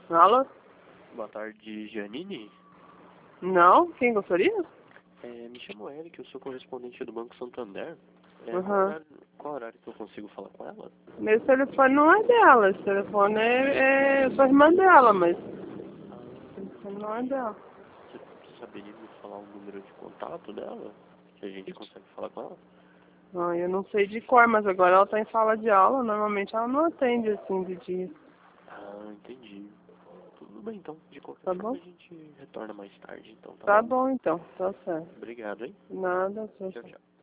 Alô? Boa tarde, Janine. Não? Quem gostaria? Me chamo Eric, eu sou correspondente do Banco Santander. Uhum. Qual horário que eu consigo falar com ela? Meu telefone não é dela, esse telefone é sua irmã dela, mas Ah, o telefone não é dela. você saberia me falar o número de contato dela? Que a gente consegue falar com ela? Não, eu não sei de cor, mas agora ela tá em sala de aula, normalmente ela não atende assim de dia. Ah, entendi. Tudo bem, então. De qualquer Tá forma, bom? a gente retorna mais tarde, então, tá Tá bom? bom então, tá certo. Obrigado, hein? Nada, Tchau, tchau. tchau.